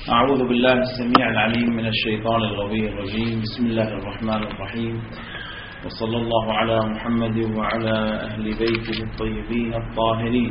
أعوذ بالله السميع العليم من الشيطان الغوي الرجيم. بسم الله الرحمن الرحيم، وصلى الله على محمد وعلى أهل بيته الطيبين الطاهرين.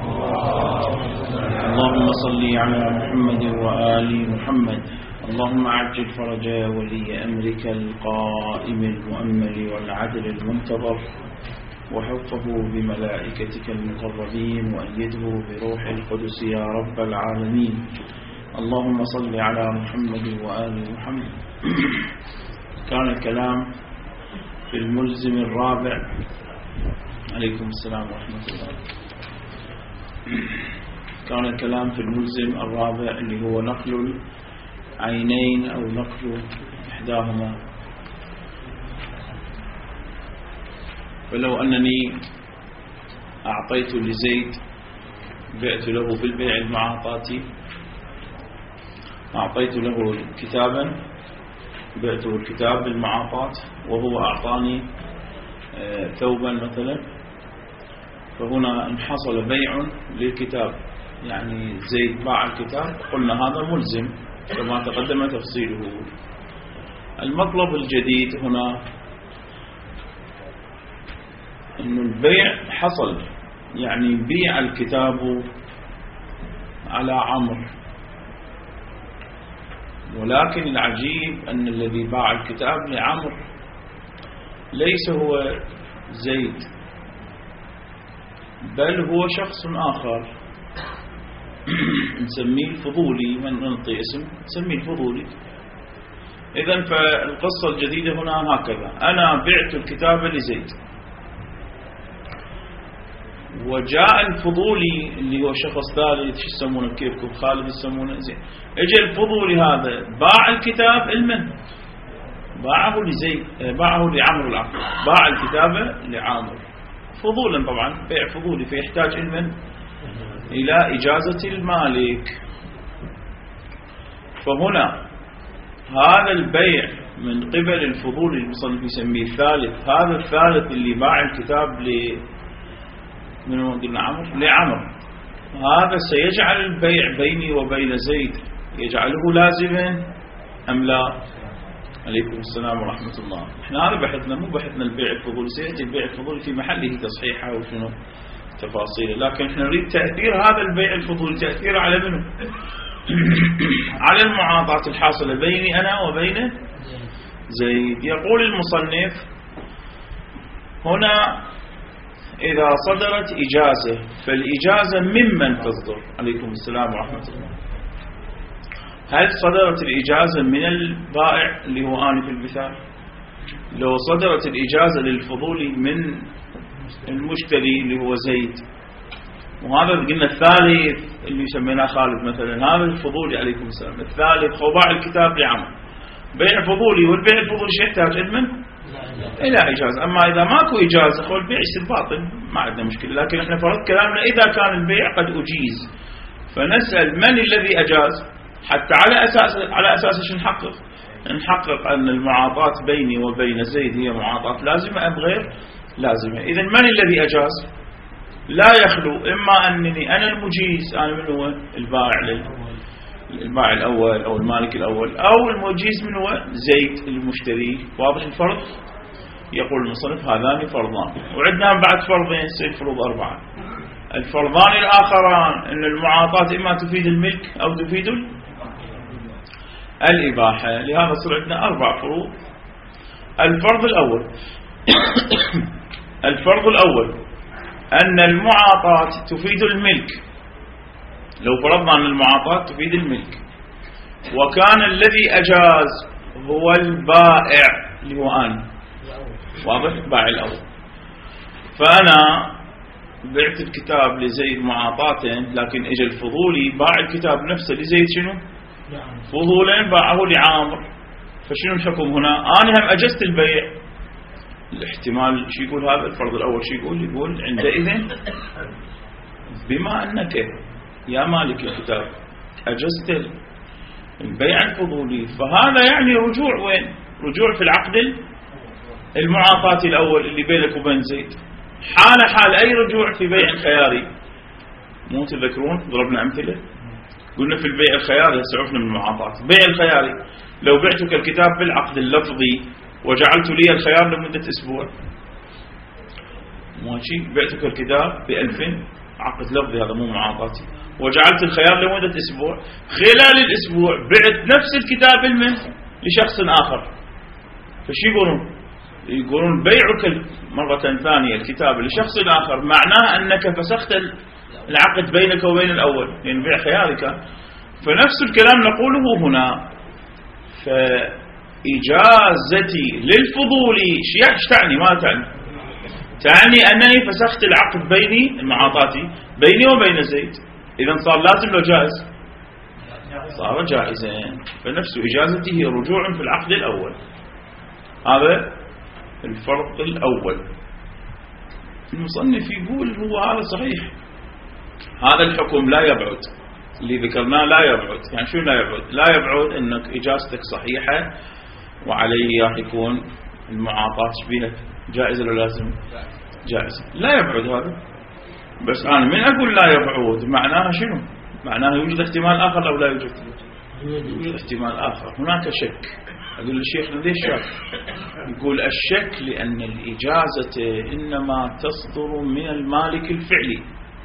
اللهم صل على محمد وآل محمد. اللهم عجل فرج ولي أمرك القائم المؤمل والعدل المنتظر، وحفظه بملائكتك المقربين، وأيده بروح القدس يا رب العالمين. اللهم صل على محمد وآل محمد. كان الكلام في الملزم الرابع. عليكم السلام ورحمة الله. كان الكلام في الملزم الرابع اللي هو نقل العينين أو نقل إحداهما. فلو أنني أعطيت لزيد، بعت له بالبيع المعاطاتي، أعطيت له كتابا، بعته الكتاب بالمعاطات، وهو أعطاني ثوبا مثلا، فهنا انحصل بيع للكتاب، يعني زيد باع الكتاب، قلنا هذا ملزم كما تقدم تفصيله. المطلب الجديد هنا أن البيع حصل، يعني بيع الكتاب على عمرو، ولكن العجيب أن الذي باع الكتاب لعمرو ليس هو زيد، بل هو شخص آخر نسميه الفضولي. من نعطي اسم نسميه الفضولي. إذن فالقصة الجديدة هنا هكذا: أنا بعت الكتاب لزيد، وجاء الفضولي اللي هو شخص ثالث، شو يسمونه كيفكم، خالد يسمونه، زين، اجى الفضولي هذا باع الكتاب المن، باعه لزيد، باعه لعمرو العقل، باع الكتاب لعمرو فضولا، طبعا بيع فضولي، فيحتاج المن إلى إجازة المالك. فهنا هذا البيع من قبل الفضولي المصنف يسميه الثالث، هذا الثالث اللي باع الكتاب من قلنا عمرو لعمرو، هذا سيجعل البيع بيني وبين زيد يجعله لازما أم لا؟ عليكم السلام ورحمة الله. احنا هذا بحثنا، مو بحثنا البيع الفضولي، سيأتي البيع الفضولي في محله تصحيحه وشنو تفاصيله، لكن احنا نريد تأثير هذا البيع الفضولي، تأثير على منه؟ على المعاطاة الحاصلة بيني أنا وبين زيد. يقول المصنف هنا: إذا صدرت إجازة، فالإجازة ممن تصدر؟ عليكم السلام ورحمة الله. هل صدرت الإجازة من البائع اللي هو آنف المثال؟ لو صدرت الإجازة للفضولي من المشتري اللي هو زيد، وهذا قلنا الثالث اللي سميناه خالد مثلا، هذا الفضولي عليكم السلام، الثالث هو باع الكتاب لعمرو، بيع فضولي، والبيع الفضولي شو يحتاج علما؟ إلى إجازة. أما إذا ماكو إجازة خل البيع يصير باطل، ما عندنا مشكلة، لكن احنا فرض كلامنا إذا كان البيع قد أجيز، فنسأل من الذي أجاز، حتى على أساس نحقق أن المعاطاة بيني وبين زيد هي معاطاة لازمة أم غير لازمة. إذن من الذي أجاز؟ لا يخلو إما أنني أنا المجيز، أنا من هو البائع الأول أو المالك الأول، أو المجيز من هو زيد المشتري. واضح الفرق؟ يقول المصنف هذان فرضان، وعندنا بعد فرضين سيفرض أربعة. الفرضان الآخران أن المعاطاة إما تفيد الملك أو تفيد الإباحة، لهذا صار عندنا 4 فروض. الفرض الأول الفرض الأول أن المعاطاة تفيد الملك. لو فرضنا أن المعاطاة تفيد الملك، وكان الذي أجاز هو البائع اللي هو أنا، واضح، البائع الأول، فأنا بعت الكتاب لزيد معاطاة، لكن اجى الفضولي باع الكتاب نفسه لزيد شنو؟ فضولا، باعه لعامر. فشنو الحكم هنا؟ أنا هم أجزت البيع. الاحتمال شو يقول هذا الفرض الأول؟ شو يقول عندئذ بما أنك يا مالك الكتاب أجزت البيع الفضولي، فهذا يعني رجوع وين؟ رجوع في العقد المعاطاة الأول اللي بينك وبين زيد، حال أي رجوع في بيع خياري. مو تذكرون ضربنا أمثلة؟ قلنا في البيع الخياري، هسه عرفنا من المعاطات. بيع الخياري، لو بعتك الكتاب بالعقد اللفظي وجعلت لي الخيار لمدة أسبوع، ماشي، بعتك الكتاب ب2000 عقد لفظي، هذا مو معاطاتي، وجعلت الخيار لمدة أسبوع، خلال الأسبوع بعت نفس الكتاب لشخص آخر، فش يقولون؟ يقولون بيعك مرة ثانية الكتاب لشخص آخر معناه أنك فسخت العقد بينك وبين الأول، لأن بيع خياري كان. فنفس الكلام نقوله هنا. فإجازتي للفضولي ايش تعني؟ ما تعني أنني فسخت العقد بيني، معاطاتي بيني وبين زيد، إذا صار لازم لو جائز، صار جائزين. فنفس إجازتي هي رجوع في العقد الأول. هذا الفرق الأول. المصنف يقول هو هذا صحيح، هذا الحكم لا يبعد، اللي ذكرناه لا يبعد. يعني شو لا يبعد؟ لا يبعد أنك إجازتك صحيحة وعليه راح يكون المعاطاة بها جائزة ولا لازم؟ جائزة. لا يبعد هذا. بس أنا من أقول لا يبعد معناها شنو؟ معناها يوجد احتمال آخر أو لا يوجد؟ يوجد احتمال آخر. هناك شك. أقول للشيخ ليش شك؟ يقول الشك لأن الإجازة إنما تصدر من المالك الفعلي.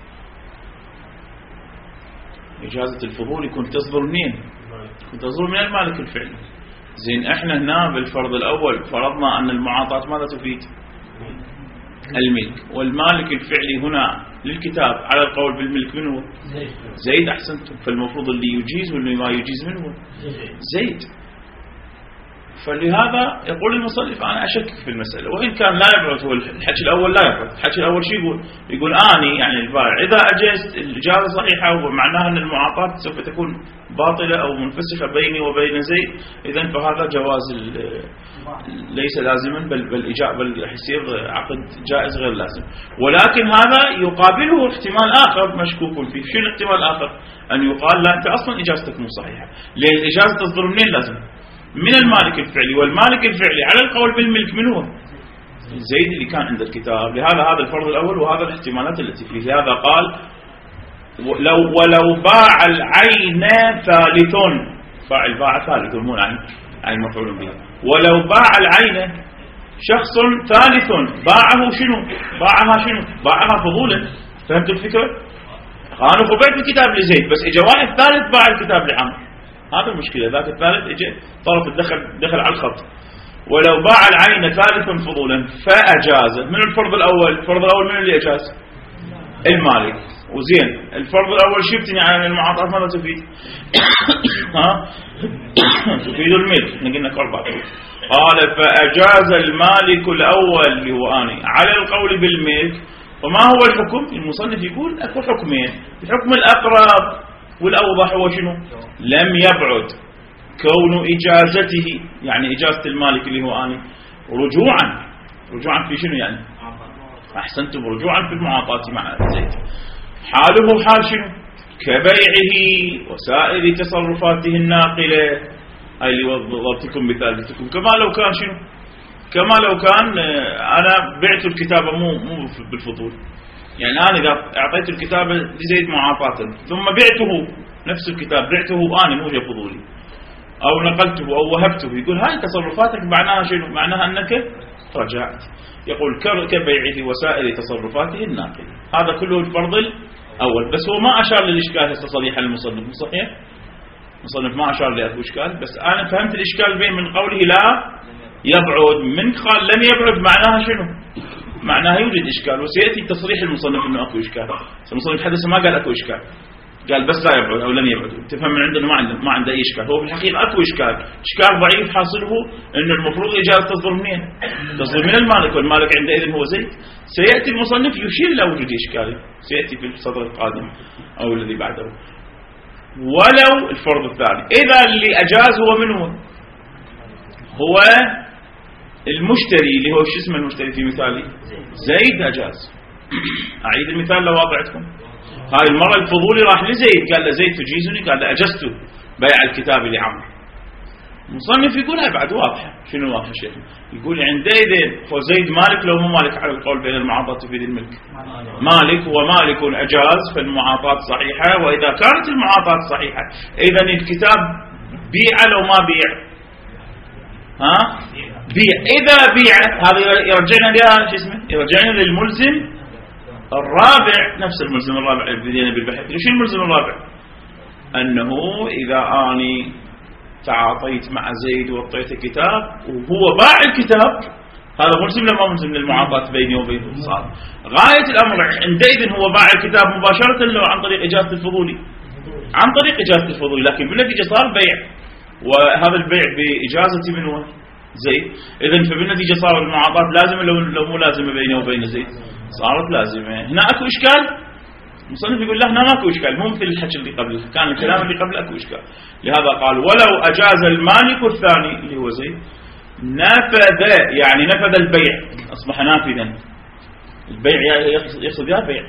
إجازة الفضول يكون تصدر منين؟ يكون تصدر من المالك الفعلي. زين احنا هنا بالفرض الأول فرضنا أن المعاطاة ماذا تفيد؟ الملك، والمالك الفعلي هنا للكتاب على القول بالملك من هو؟ زيد. أحسنتم. فالمفروض اللي يجيز واللي ما يجيز من هو؟ زيد. فلهذا يقول المصنف أنا أشكك في المسألة، وإن كان لا يبعد. هو الحكي الأول لا يبعد. الحكي الأول شو يقول؟ يقول آني يعني البائع إذا أجزت الإجازة صحيحة ومعناها أن المعاطاة سوف تكون باطلة أو منفسخة بيني وبين زيد، إذن فهذا جواز ليس لازما بل يصير عقد جائز غير لازم. ولكن هذا يقابله احتمال آخر مشكوك فيه. شو الاحتمال الآخر؟ أن يقال لا أنت أصلا إجازتك مو صحيحة، لأن الإجازة تصدر منين؟ لازم من المالك الفعلي، والمالك الفعلي على القول بالملك من هو؟ زيد اللي كان عند الكتاب. لهذا هذا الفرض الأول وهذا الاحتمالات التي فيه. لهذا قال ولو باع العين ثالث، فاعل باع ثالث مو عين مفعول به. ولو باع العين شخص ثالث باعه شنو؟ باعها شنو؟ باعها فضولا. فهمت الفكرة؟ أنا خبرت الكتاب لزيد بس اجى واحد ثالث باع الكتاب لعمر، هذا المشكلة. ذاك الثالث اجى طرف دخل على الخط. ولو باع العين ثالثا فضولا فأجاز. من الفرض الأول؟ الفرض الأول من اللي أجاز؟ المالك. وزين الفرض الأول شفتني عن المعاطاة ماذا تفيد؟ تفيد الملك. قلنا أربعة. قال فأجاز المالك الأول اللي هو آني على القول بالملك. وما هو الحكم؟ المصنف يقول أكو حكمين. الحكم الأقرب والأوضح هو شنو؟ لم يبعد كون إجازته، يعني إجازة المالك اللي هو آني رجوعا في شنو يعني؟ أحسنتم، رجوعا في المعاطاة مع زيد. حاله حال شنو؟ كبيعه وسائر تصرفاته الناقلة، أي اللي وضعتكم بثالثكم. كما لو كان شنو؟ كما لو كان أنا بعت الكتابة مو بالفضول، يعني أنا إذا أعطيت الكتابة لزيد معاطاة ثم بعته نفس الكتاب بعته أنا مو فضولي، أو نقلته أو وهبته، يقول هاي تصرفاتك معناها شنو؟ معناها أنك رجعت. يقول كبيعه وسائر تصرفاته الناقلة. هذا كله الفرض الأول. بس هو ما أشار للإشكال هسه صريحا المصنف، صحيح؟ المصنف ما أشار لأكو إشكال، بس أنا فهمت الإشكال بين من قوله لا يبعد، من قال لم يبعد معناها شنو؟ معناها يوجد إشكال، وسيأتي تصريح المصنف أنه أكو إشكال. المصنف حدث ما قال أكو إشكال، قال بس لا يبعد أو لن يبعد. تفهم من عندنا ما عنده أي إشكال. هو في الحقيقة أكو إشكال ضعيف حاصله أنه المفروض إجازة تصدر منين؟ تصدر من المالك، والمالك عندئذ هو زيد. سيأتي المصنف يشير إلى وجود إشكال، سيأتي في السطر القادم أو الذي بعده. ولو الفرض الثاني إذا اللي أجاز هو من هو المشتري، اللي هو شو اسمه المشتري في مثالي؟ زيد أجاز. أعيد المثال لو واضعتكم. هاي المرة الفضولي راح لزيد قال له زيد تجيزني، قال له أجزته بيع الكتاب لعمر. المصنف يقول هاي بعد واضحة. شنو واضحة شيخ؟ يقول عندئذ فزيد مالك لو مو مالك على القول بين المعاطاة تفيد الملك. مالك ومالك أجاز فالمعاطاة صحيحة، وإذا كانت المعاطاة صحيحة إذا الكتاب بيع لو ما بيع؟ ها؟ بيع. إذا بيع هذا يرجعنا لها شو اسمه؟ يرجعنا للملزم الرابع، نفس الملزم الرابع اللي بدينا بالبحث. شو الملزم الرابع؟ أنه إذا أني تعاطيت مع زيد وأعطيته كتاب وهو باع الكتاب، هذا ملزم لما ملزم للمعاطاة بيني وبينه. صار غاية الأمر عندئذ هو باع الكتاب مباشرة لو عن طريق إجازة الفضولي، عن طريق إجازة الفضولي، لكن بالنتيجة صار بيع، وهذا البيع بإجازة من هو زيد. إذن فبالنتيجة صار المعاطاة لازمة لو مو لازمة بيني وبين زيد، صارت لازمة. هنا أكو إشكال؟ المصنف يقول له هنا ماكو إشكال، مو مثل الحكي اللي قبل، كان الكلام اللي قبل أكو إشكال. لهذا قال ولو أجاز المالك الثاني اللي هو زيد نفذ، يعني نفذ البيع، أصبح نافذا. البيع يقصد يا بيع،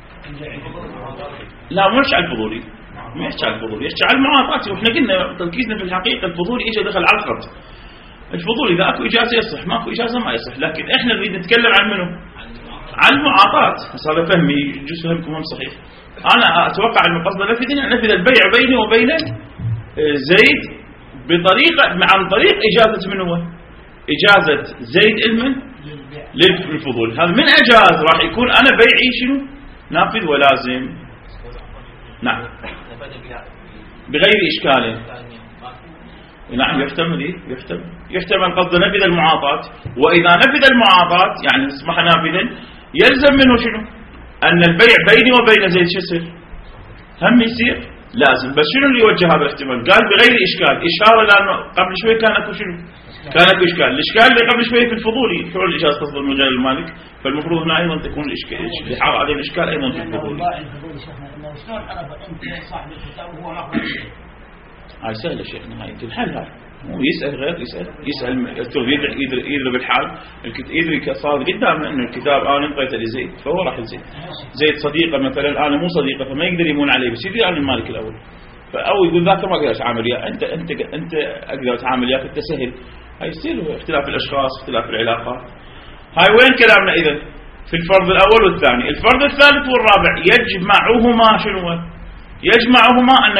لا مو يحكي على الفضولي، ما يحكي على الفضولي، يحكي على المعاطاة. وإحنا قلنا تركيزنا في الحقيقة الفضولي إجا دخل على القرض. الفضولي إذا أكو إجازة يصح، ماكو إجازة ما يصح، لكن إحنا نريد نتكلم عن منه؟ عن المعاطاة. صار فهمي جزء فهمكم هم صحيح. أنا أتوقع أن قصد نفذ البيع بيني وبين زيد بطريقة عن طريق إجازة من هو؟ إجازة زيد المن للفضول. هذا من أجاز راح يكون أنا بيعي شنو؟ نافذ ولازم. نعم بغير إشكال. نعم يحتمل قصد نفذ المعاطاة. وإذا نفذ المعاطاة يعني أصبح نافذا يلزم منه شنو؟ أن البيع بيني وبين زيد شو يصير؟ هم يصير لازم. بس شنو اللي يوجه هذا الاحتمال؟ قال بغير إشكال، إشارة لأنه قبل شوي كان أكو شنو؟ كان أكو إشكال. الإشكال اللي قبل شوي في الفضولي، شو الإجازة تصدر من غير المالك، فالمفروض هنا أيضا تكون الإشكال اللي حاط عليه الإشكال أيضا في الفضولي. شلون عرف أنت صاحب الكتاب وهو ماخذ؟ هاي سهلة شيخنا، هاي الحل هاي مو يسأل غير يسأل يضرب الحال. يدري صار قدامه انه الكتاب انا انطيته لزيد فهو راح لزيد. زيد صديقه مثلا انا مو صديقه فما يقدر يمون عليه، بس يدري انا المالك الاول، او يقول ذاك ما اقدر اتعامل وياه، انت اقدر اتعامل وياك انت سهل. هاي يصير اختلاف الاشخاص، اختلاف العلاقات. هاي وين كلامنا اذا؟ في الفرض الاول والثاني. الفرض الثالث والرابع يجمعهما شنو؟ يجمعهما أن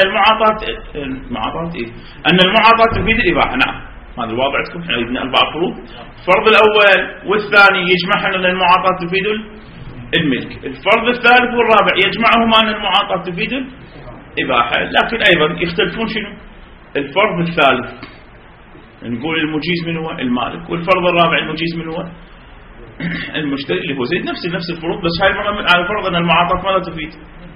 المعاطاة تفيد الإباحة. نعم هذا الواضح عندكم، احنا عندنا 4 فروض. الفرض الأول والثاني يجمعهن أن المعاطاة تفيد الملك. الفرض الثالث والرابع يجمعهما أن المعاطاة تفيد الإباحة، لكن أيضا يختلفون شنو؟ الفرض الثالث نقول المجيز من هو؟ المالك. والفرض الرابع المجيز من هو؟ المشتري اللي هو زيد. نفس الفروض، بس هاي المرة على فرض أن المعاطاة ماذا تفيد؟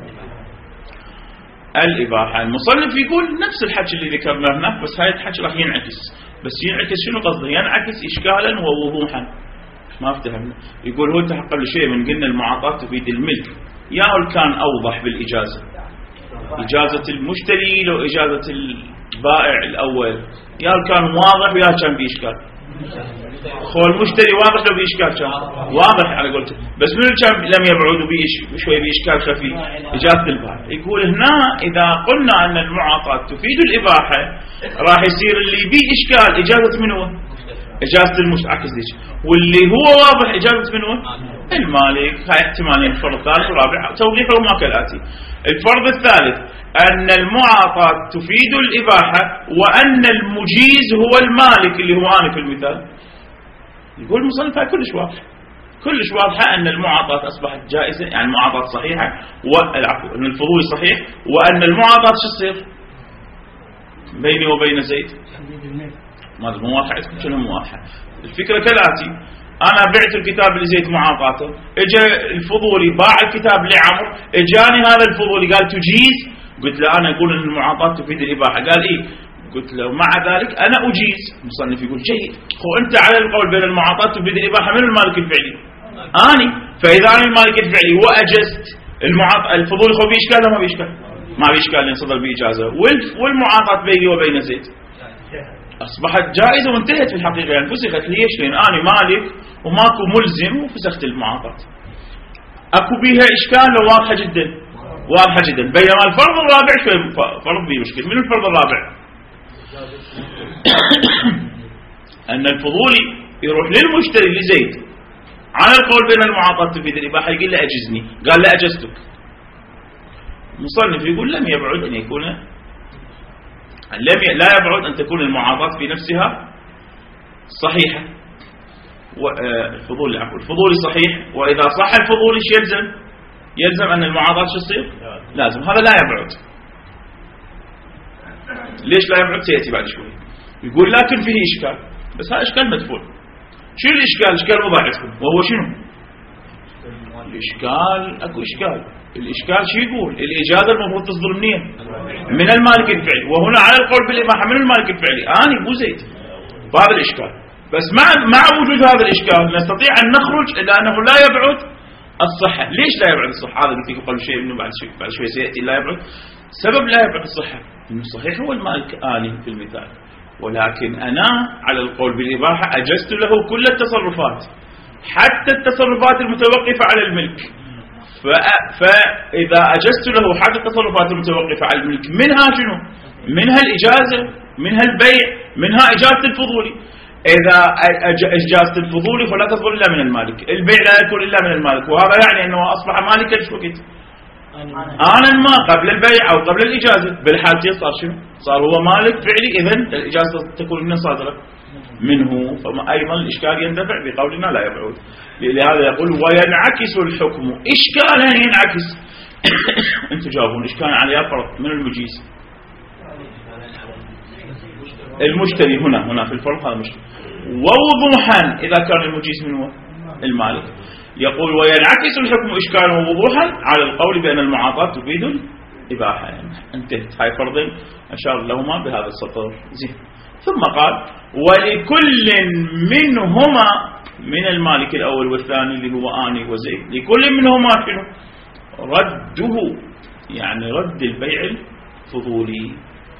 الإباحة. المصنف يقول نفس الحكي اللي ذكرناه هناك، بس هاي الحكي راح ينعكس. بس ينعكس شنو قصده؟ ينعكس إشكالا ووضوحا. ما افتهمنا. يقول هو قبل شيء من قلنا المعاطاة تفيد الملك، يا كان أوضح بالإجازة، إجازة المشتري لو إجازة البائع الأول، يا كان واضح ويا كان بإشكال. خو المشتري واضح لو بإشكال كان واضح على قولته، بس من كان لم يبعد بشوي بإشكال خفي إجازة البائع. يقول هنا إذا قلنا أن المعاطاة تفيد الإباحة راح يصير اللي بيه إشكال إجازة من هو؟ إجازة المشتري، واللي هو واضح إجازة من هو؟ المالك. هاي احتمالين، الفرض الثالث والرابع توضيحهما كالآتي. الفرض الثالث أن المعاطاة تفيد الإباحة وأن المجيز هو المالك اللي هو أنا في المثال. يقول المصنف هاي كلش واضحة أن المعاطاة أصبحت جائزة، يعني المعاطاة صحيحة، والعفو أن الفضول صحيح، وأن المعاطاة شو تصير بيني وبين زيد؟ ما مو واضحة عندكم؟ شنو مو واضحة؟ الفكرة كالآتي: أنا بعت الكتاب لزيد معاطاته، إجا الفضولي باع الكتاب لعمر، إجاني هذا الفضولي قال تجيز، قلت له أنا أقول أن المعاطاة تفيد الإباحة، قال إيه؟ قلت له مع ذلك أنا أجيز. المصنف يقول جيد، هو أنت على القول بين المعاطاة تفيد الإباحة من المالك الفعلي؟ أني. فإذا أنا المالك الفعلي وأجزت الفضولي خو بإشكال ما بإشكال؟ ما بإشكال لأن صدر بإجازة، والمعاطاة بيني وبين زيد أصبحت جائزة وانتهت في الحقيقة، يعني فسخت. ليش؟ لأن أنا مالك وماكو ملزم وفسخت المعاطاة. أكو بيها إشكال لو واضحة جدا. بينما الفرض الرابع شوي فرض بيه مشكلة. من الفرض الرابع؟ أن الفضولي يروح للمشتري لزيد على القول بأن المعاطاة تفيد الإباحة، يقول له أجزني، قال لا أجزتك. مصنف يقول لم يبعد أن يكون لا يبعد أن تكون المعاطاة في نفسها صحيحة. الفضولي صحيح، وإذا صح الفضولي ايش يلزم أن المعاطاة شو تصير؟ لازم. هذا لا يبعد. ليش لا يبعد؟ سيأتي بعد شوي. يقول لكن فيه إشكال، بس هذا إشكال مدفون. شنو الإشكال؟ إشكال مضاعفكم، وهو شنو؟ الإشكال أكو إشكال. الإشكال شو يقول؟ الإجازة المفروض تصدر منين؟ من المالك الفعلي، وهنا على القول بالإباحة من المالك الفعلي. أنا أبو زيد. هذا الإشكال. بس مع وجود هذا الإشكال نستطيع أن نخرج إلى أنه لا يبعد الصحة. ليش لا يبعد الصحة؟ هذا قلت لكم قبل شيء، إنه بعد شوي سيأتي لا يبعد. سبب لا يبعد الصحة إنه صحيح هو المالك آني في المثال، ولكن أنا على القول بالإباحة أجزت له كل التصرفات، حتى التصرفات المتوقفة على الملك. فإذا أجزت له حتى التصرفات المتوقفة على الملك، منها شنو؟ منها الإجازة، منها البيع، منها إجازة الفضولي. إذا إجازة الفضولي فلا تصدر إلا من المالك، البيع لا يكون إلا من المالك، وهذا يعني أنه أصبح مالكا شو وقت؟ آنا ما قبل البيع أو قبل الإجازة. بالحالتين صار شنو؟ صار هو مالك فعلي، إذن الإجازة تكون من صادرة منه. فأيضا الإشكال يندفع بقولنا لا يبعد. لهذا يقول وينعكس الحكم. إشكالا ينعكس. أنتم جاوبون إشكالا على يفرض من المجيز المشتري هنا في الفرق هذا مشتري، ووضوحا إذا كان المجيز من هو المالك. يقول وينعكس الحكم إشكالا ووضوحا على القول بأن المعاطاة تفيد الإباحة. يعني انتهت هاي فرضين أشار لهما بهذا السطر. زين. ثم قال ولكل منهما من المالك الأول والثاني اللي هو آني وزيد، لكل منهما شنو؟ رده، يعني رد البيع الفضولي.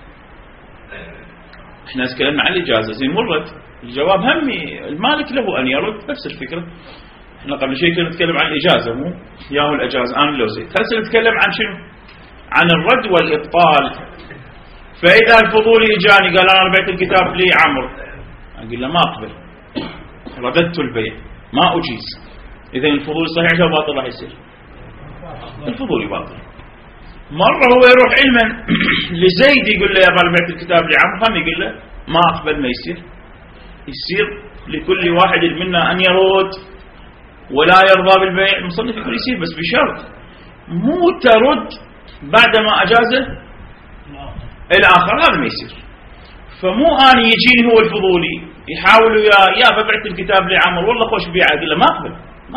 احنا تكلمنا عن الإجازة. زين مرت الجواب همي المالك له أن يرد نفس الفكرة. احنا قبل شيء كنا نتكلم عن الإجازة، مو ياهو الإجازة آن لو زيد. هسه نتكلم عن شنو؟ عن الرد والإبطال. فإذا الفضولي إجاني قال أنا بعت الكتاب لي عمرو، أقول له ما أقبل، رددت البيع ما أجيز. إذا الفضولي صحيح أو باطل راح يصير؟ الفضولي باطل. مرة هو يروح علما لزيد يقول له يا غالب بعت الكتاب لعمرو، هم يقول له ما أقبل، ما يصير لكل واحد منا أن يرد ولا يرضى بالبيع. المصنف يقول يصير بس بشرط مو ترد بعدما أجازه الآخر، هذا ما يصير. فمو أنا يجيني هو الفضولي يحاول يا ببعت الكتاب لعمر والله خوش بيعه، أقول له ما أقبل.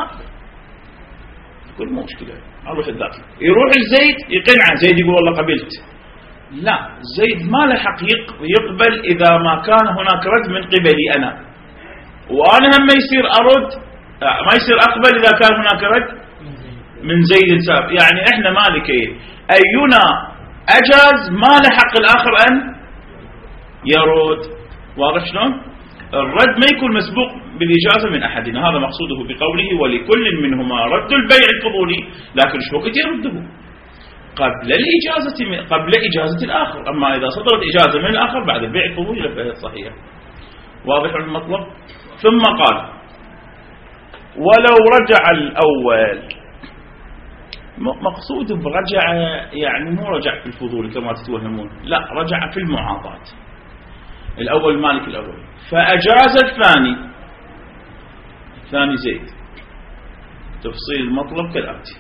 يقول مو مشكلة أروح الداخل، يروح الزيد يقنعه، زيد يقول والله قبلت. لا، زيد ما له حق يقبل إذا ما كان هناك رد من قبلي أنا، وأنا هم ما يصير أرد، ما يصير أقبل إذا كان هناك رد من زيد سابق. يعني إحنا مالكين، أينا أجاز ما له حق الآخر أن يرد. واضح شلون؟ الرد ما يكون مسبوق بالإجازة من أحدنا، هذا مقصوده بقوله ولكل منهما رد البيع الفضولي، لكن شو وقت يرده؟ قبل إجازة الآخر. أما إذا صدرت إجازة من الآخر بعد البيع الفضولي لفهي صحيح. واضح المطلب؟ ثم قال ولو رجع الأول. مقصود برجع يعني مو رجع في الفضول كما تتوهمون، لا، رجع في المعاطاة. الأول مالك الأول فأجاز الثاني زيد. تفصيل المطلب كالآتي.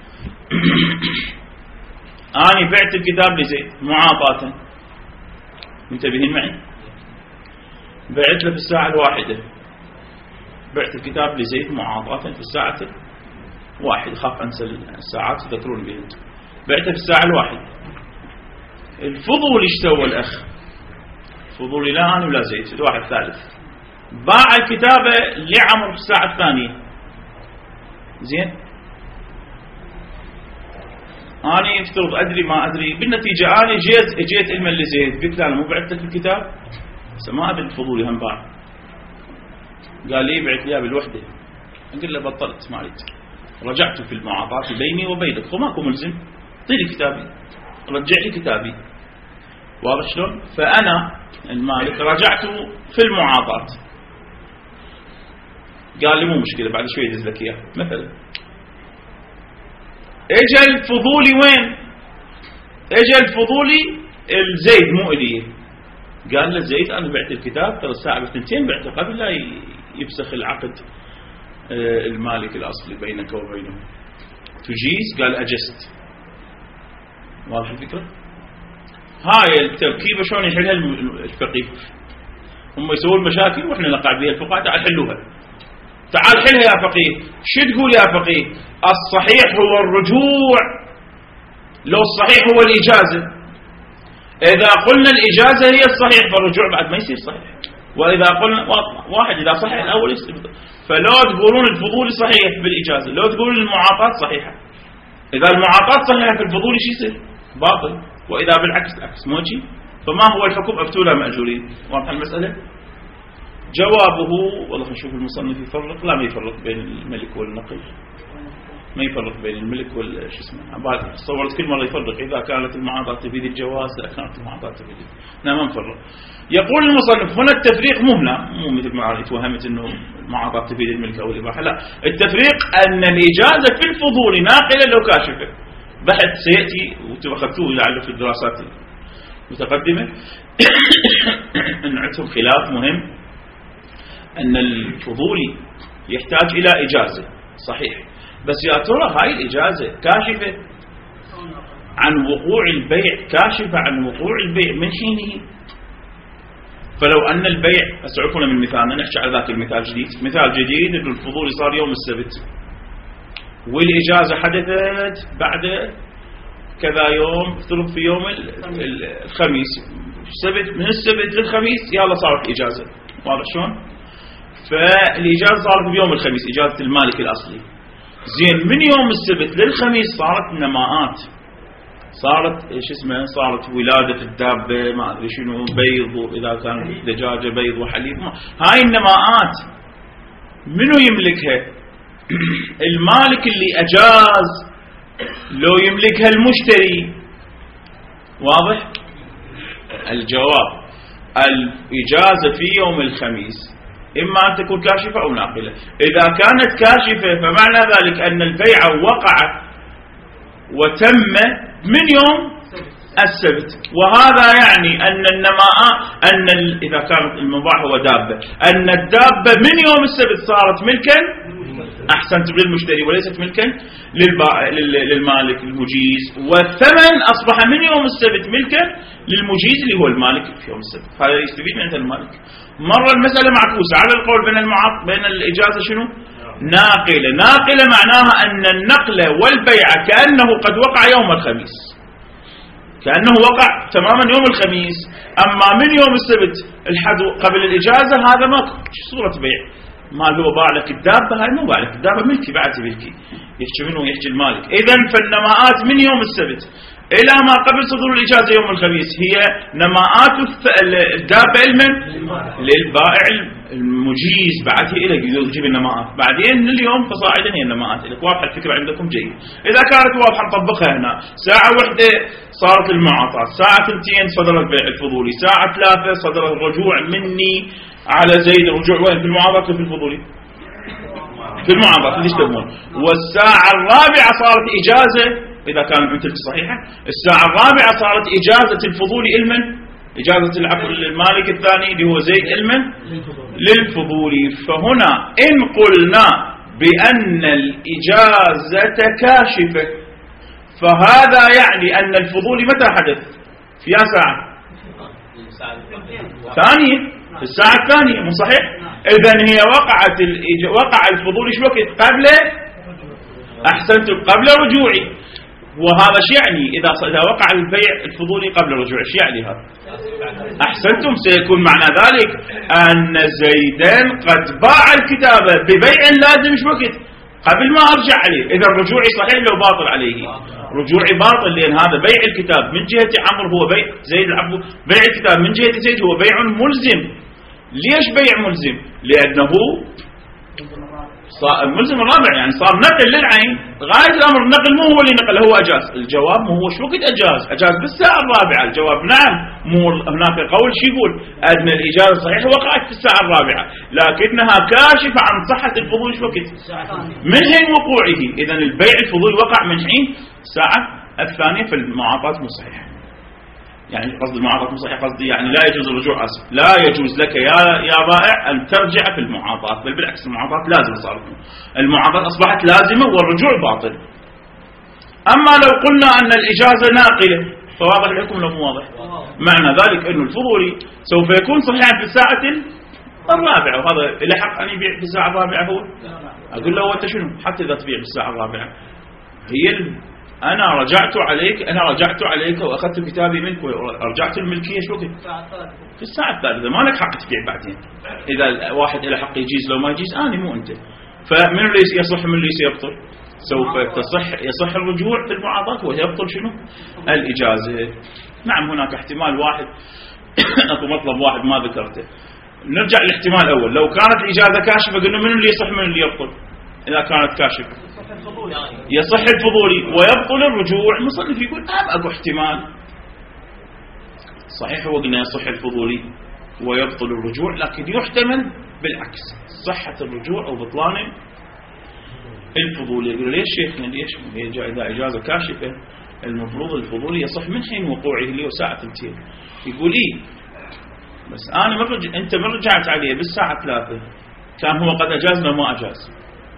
أنا بعت الكتاب لزيد معاطاة، منتبهين معي؟ بعت له في الساعة الواحدة، بعت الكتاب لزيد معاطاة في الساعة واحد، خاف أنسى الساعات تذكرون بها. بعته في الساعة الواحدة. الفضولي اشتوى الأخ، الفضولي لا أنا ولا زيد، واحد ثالث، باع الكتابة لعمر في الساعة الثانية. زين، أنا افترض أدري ما أدري، بالنتيجة أنا جيت إلما لزيد قلت له أنا مو بعت لك الكتاب، بس ما أدري الفضولي هم باع. قال لي بعت لي بالوحدة، أقول له بطلت ما أريد، رجعت في المعاطاة بيني وبينك، وماكو ملزم، اعطيني كتابي، رجع لي كتابي. واضح شلون؟ فأنا المالك رجعت في المعاطاة، قال لي مو مشكلة بعد شوي يدز لك إياه مثلا. اجى الفضولي وين؟ اجى الفضولي الزيد مو إلي، قال له زيد أنا بعت الكتاب ترى الساعة ب2 بعته قبل لا يفسخ العقد المالك الأصلي بينك وبينه، تجيز؟ قال أجست. واضح الفكرة؟ هاي التركيبة شلون يحلها الفقيه؟ هم يسوون المشاكل وإحنا نقع بها الفقهاء، تعال حلوها، تعال حلها يا فقيه. شو تقول يا فقيه؟ الصحيح هو الرجوع لو الصحيح هو الإجازة. إذا قلنا الإجازة هي الصحيح فالرجوع بعد ما يصير صحيح. وإذا قلنا واحد إذا صحيح الأول فلو تقولون الفضول صحيح بالإجازة، لو تقولون المعاطاة صحيحة. إذا المعاطاة صحيحة في الفضول شو يصير؟ باطل. وإذا بالعكس العكس مو شيء. فما هو الحكم؟ أفتونا مأجورين. واضح المسألة؟ جوابه والله نشوف المصنف يفرق، لا ما يفرق بين الملك والنقل، ما يفرق بين الملك والش اسمه. بعد صورت كل مرة يفرق، إذا كانت المعاطاة تفيد الجواز لا كانت المعاطاة تفيد. ما نفرق. يقول المصنف هنا التفريق مو هنا، مو مثل ما توهمت انه المعاطاة تفيد الملك او الاباحة، لا، التفريق ان الاجازة في الفضول ناقلة لو كاشفة. بحث سيأتي وتأخذتوه لعله في الدراسات المتقدمة ان عندهم خلاف مهم ان الفضولي يحتاج الى اجازة صحيح، بس يا ترى هاي الاجازة كاشفة عن وقوع البيع، كاشفة عن وقوع البيع من حينه. فلو أن البيع أسعفنا من مثالنا، نحكي على ذاك المثال جديد، مثال جديد إنه الفضول صار يوم السبت والإجازة حدثت بعد كذا يوم، ثلث في يوم الخميس، السبت، من السبت للخميس يلا صارت إجازة. واضح شلون؟ فالإجازة صارت بيوم الخميس، إجازة المالك الأصلي. زين من يوم السبت للخميس صارت نماءات، صارت صارت ولادة الدابة، ما أدري شنو، بيض، وإذا كان دجاجة بيض وحليب. هاي النماءات منو يملكها؟ المالك اللي أجاز لو يملكها المشتري. واضح؟ الجواب الإجازة في يوم الخميس إما أن تكون كاشفة أو ناقلة. إذا كانت كاشفة فمعنى ذلك أن البيع وقع وتم من يوم السبت، وهذا يعني أن النماء إذا كانت المباح هو دابة، أن الدابة من يوم السبت صارت ملكا، أحسنت، للمشتري وليست ملكا للمالك المجيز، والثمن أصبح من يوم السبت ملكا للمجيز اللي هو المالك في يوم السبت. هذا يستفيد من المالك. مرة المسألة معكوسة على القول بين الإجازة شنو؟ ناقلة. ناقلة معناها أن النقل والبيع كأنه قد وقع يوم الخميس، كأنه وقع تماما يوم الخميس. أما من يوم السبت الحد قبل الإجازة هذا ما صورة بيع. مال هو باع لك الدابة، هاي مو باع لك الدابة، ملكي، بعت ملكي. يحكي منه يحكي المالك. إذن فالنماءات من يوم السبت إلى ما قبل صدور الإجازة يوم الخميس هي نماءات الدابة للبائع المجيز، بعدها إلى يجيب النماءات، بعدين من اليوم فصاعدا هي النماءات لك. واضحة الفكرة عندكم؟ جيد. إذا كانت واضحة نطبقها هنا. ساعة واحدة صارت المعاطاة، ساعة 2 صدر البيع الفضولي، ساعة 3 صدر الرجوع مني على زيد. الرجوع وين؟ في المعاطاة في الفضولي؟ في المعاطاة ليش تبون. والساعة 4 صارت إجازة إذا كانت مثل صحيحة. الساعة 4 صارت إجازة الفضولي المن، إجازة العفو المالك الثاني اللي هو زيد المن للفضولي. فهنا إن قلنا بأن الإجازة كاشفة فهذا يعني أن الفضولي متى حدث؟ في ساعة ثانية، في الساعة الثانية، مو صحيح؟ إذن هي وقع الفضولي شو وقت؟ قبل، أحسنت، قبل رجوعي. وهذا شو يعني؟ إذا وقع البيع الفضولي قبل الرجوع شو يعني هذا؟ أحسنتم، سيكون معنى ذلك أن زيدا قد باع الكتابة ببيع لازم شو وقت؟ قبل ما أرجع عليه. إذا رجوعي صحيح لو باطل عليه، رجوعي باطل، لأن هذا بيع الكتاب من جهة عمرو هو بيع زيد العفو، بيع الكتاب من جهة زيد هو بيع ملزم. ليش بيع ملزم؟ لأنه صار الملزم الرابع يعني صار نقل للعين غاية الأمر النقل مو هو اللي نقل هو أجاز. الجواب مو هو شو وقت أجاز بالساعة الرابعة. الجواب نعم. مو هناك قول شو يقول أن الإجازة صحيح وقعت في الساعة الرابعة لكنها كاشفة عن صحة الفضول شو وقت من حين وقوعه. إذن البيع الفضول وقع من حين الساعة الثانية في المعاطات مو صحيحة. يعني قصد المعاطات مو صحيحة قصدي يعني لا يجوز الرجوع. أسف لا يجوز لك يا بائع أن ترجع في المعاطات بل بالعكس المعاطات لازم صارت. المعاطات أصبحت لازمة والرجوع باطل. أما لو قلنا أن الإجازة ناقلة فواضح الحكم لو مو واضح. معنى ذلك أنه الفضولي سوف يكون صحيحا في الساعة الرابعة وهذا له حق أن يبيع في الساعة الرابعة. هو أقول له أنت شنو حتى إذا تبيع في الساعة الرابعة هي أنا رجعت عليك وأخذت كتابي منك ورجعت الملكية شو وقت في الساعة الثالثة ما لك حق تبيع بعدين. إذا واحد له حق يجيز لو ما يجيز أنا مو أنت. فمن اللي يصح من اللي يبطل سوف يصح الرجوع في المعاطات ويبطل شنو الإجازة. نعم هناك احتمال واحد أكو مطلب واحد ما ذكرته. نرجع للاحتمال الأول لو كانت الإجازة كاشفة قلنا من اللي يصح من اللي يبطل. إذا كانت كاشفة يصح الفضولي ويبطل الرجوع. المصنف يقول أكو احتمال صحيح وقلنا يصح الفضولي ويبطل الرجوع لكن يحتمل بالعكس صحة الرجوع أو بطلان الفضولي. يقول ليش شيخنا ليش إذا إجازة كاشفة المفروض الفضولي يصح من حين وقوعه اللي هو ساعة 2. يقول بس أنا أنت من رجعت عليه بالساعة 3 كان هو قد أجاز لو ما أجاز.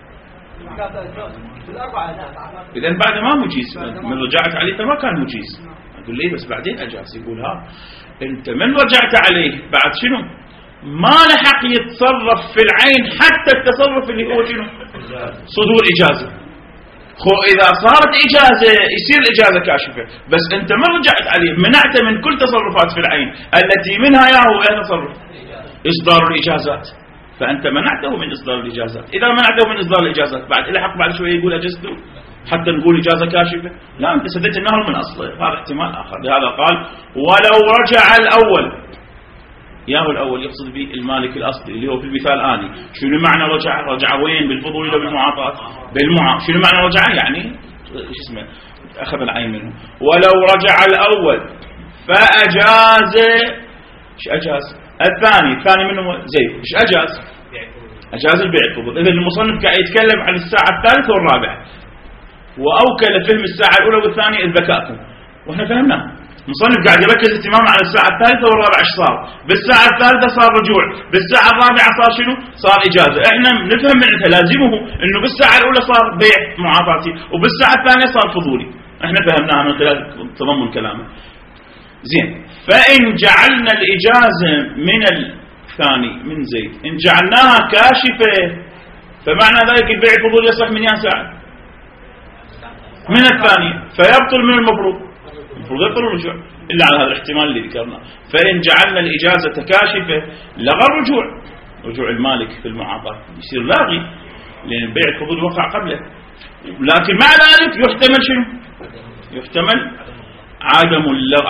إذن بعد ما مجيز من رجعت عليه فما كان مجيز. أقول ليه بس بعدين أجاز. يقول أنت من رجعت عليه بعد شنو ما لحق يتصرف في العين حتى التصرف اللي هو شنو صدور إجازة. إذا صارت إجازة يصير الإجازة كاشفة بس أنت من رجعت عليه منعت من كل تصرفات في العين التي منها يا تصرف إصدار الإجازات فأنت منعته من إصدار الإجازات. إذا منعته من إصدار الإجازات بعد إلى حق بعد شوية يقول أجزته حتى نقول إجازة كاشفة. لا أنت سددت النهر من أصله. هذا احتمال آخر. لهذا قال ولو رجع الأول. ياهو الأول يقصد به المالك الأصلي اللي هو في المثال آني. شنو معنى رجع وين بالفضول ولا بالمعاطات شنو معنى رجع يعني أخذ العين منه. ولو رجع الأول فأجاز أجاز الثاني منه زيد أجاز البيع الفضول. إذا المصنف قاعد يتكلم عن الساعة الثالثة والرابعة وأوكل فهم الساعة الأولى والثانية الذكاء وإحنا فهمناه. المصنف قاعد يركز اهتمام على الساعة الثالثة والرابعة. ايش صار بالساعة الثالثة؟ صار رجوع. بالساعة الرابعة صار شنو؟ صار إجازة. احنا نفهم من انت لازمه انه بالساعة الأولى صار بيع معاطاتي وبالساعة الثانية صار فضولي. احنا فهمناها من خلال تضمن كلامه. زين. فإن جعلنا الإجازة من الثاني من زيد إن جعلناها كاشفة فمعنى ذلك البيع الفضول يصح من يا ساعة من الثانية فيبطل من المفروض يبطل الرجوع إلا على هذا الاحتمال اللي ذكرنا. فإن جعلنا الإجازة كاشفة لغى رجوع المالك في المعاطاة يصير لاغي لأن البيع الفضول وقع قبله. لكن مع ذلك يحتمل شنو؟ يحتمل عدم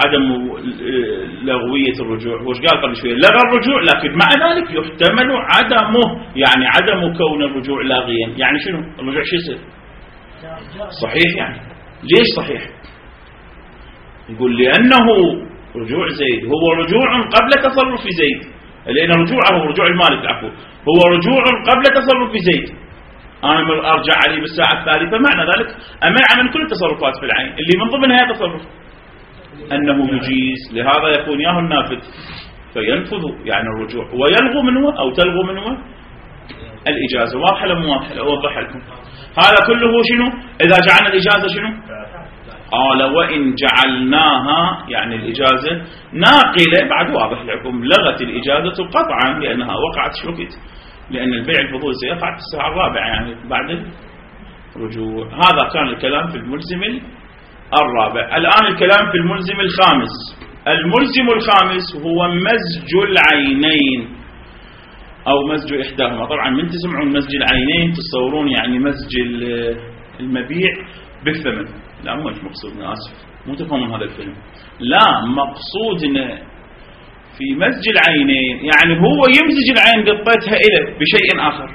لغوية الرجوع. وش قال قبل شوية لغى الرجوع لكن مع ذلك يحتمل عدمه يعني عدم كون الرجوع لاغيا. يعني شنو الرجوع شو يصير صحيح. يعني ليش صحيح؟ يقول لأنه رجوع زيد هو رجوع قبل تصرف زيد لأن رجوعه رجوع المالك هو رجوع قبل تصرف زيد. أنا أرجع عليه بالساعة الثالثة معنى ذلك أمنع من كل التصرفات في العين اللي من ضمنها تصرف أنه يجيز. لهذا يكون ياهو النافذ فينفذ يعني الرجوع ويلغو منه أو تلغو منه الإجازة. واضحة لم واضحة؟ أوضح لكم هذا كله شنو إذا جعلنا الإجازة شنو قال وإن جعلناها يعني الإجازة ناقلة بعد واضح لكم لغت الإجازة قطعا لأنها وقعت شوكت لأن البيع الفضول سيقع في الساعة الرابعة يعني بعد الرجوع. هذا كان الكلام في الملزم الرابع. الآن الكلام في الملزم الخامس. الملزم الخامس هو مزج العينين أو مزج إحداهما. طبعا من تسمعون مزج العينين تصورون يعني مزج المبيع بالثمن. لا مو مقصودنا آسف مو تفهمون هذا الفيلم. لا مقصودنا في مزج العينين يعني هو يمزج العين قطتها إليه بشيء آخر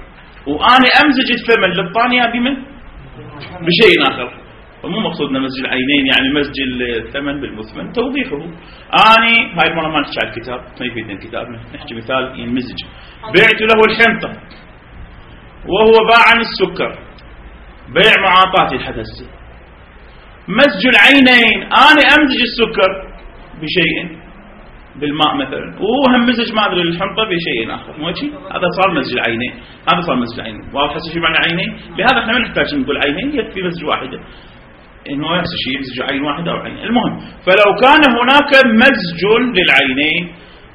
وأنا أمزج الثمن للطانية بشيء آخر. فمو مقصودنا مزج العينين يعني مزج الثمن بالمثمن، توضيحه. أنا هاي مرة ما نحكي على الكتاب، ما يفيدنا الكتاب، نحكي مثال ينمزج. بعت له الحنطة وهو باع السكر، بيع معاطاتي الحدث. مزج العينين أنا أمزج السكر بشيء بالماء مثلا، وهو هم مزج ما أدري الحنطة بشيء آخر، مو شيء؟ هذا صار مزج العينين، هذا صار مزج العينين. واضح هسه شو معنى عينين؟ لهذا احنا ما نحتاج نقول عينين، يكفي مزج واحدة، إنه نفس الشيء يمزج عين واحدة أو عين. المهم، فلو كان هناك مزج للعينين،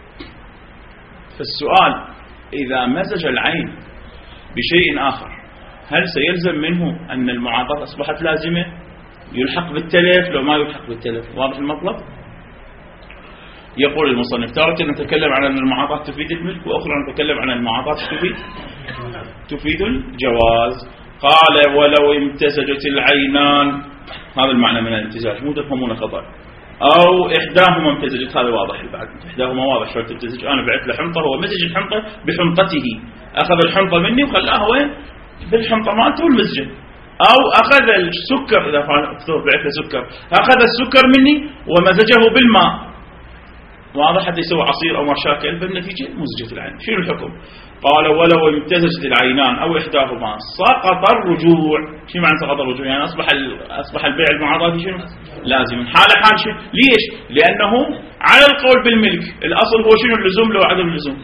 فالسؤال إذا مزج العين بشيء آخر هل سيلزم منه أن المعاطاة أصبحت لازمة؟ يلحق بالتلف لو ما يلحق بالتلف؟ واضح المطلب؟ يقول المصنف: تارة نتكلم عن أن المعاطاة تفيد الملك، وأخرى نتكلم عن المعاطاة تفيد الجواز. قال: ولو امتزجت العينان، هذا المعنى من الامتزاج، مو تفهمون خطأ. أو إحداهما امتزجت، هذا واضح بعد، إحداهما واضح شو تمتزج. أنا بعت له حنطة، هو مزج الحنطة بحنطته، أخذ الحنطة مني وخلاها وين؟ بالحنطة مالته والمزجة. أو أخذ السكر، إذا بعت له سكر، أخذ السكر مني ومزجه بالماء، واضح، حتى يسوي عصير أو مشاكل، بالنتيجة مزجت العين. شنو الحكم؟ قال: ولو امتزجت العينان أو إحداهما سقط الرجوع. شو معنى سقط الرجوع؟ يعني أصبح البيع المعاطاتي شنو؟ لازم حال شنو؟ ليش؟ لأنه على القول بالملك الأصل هو شنو؟ اللزوم لو عدم اللزوم.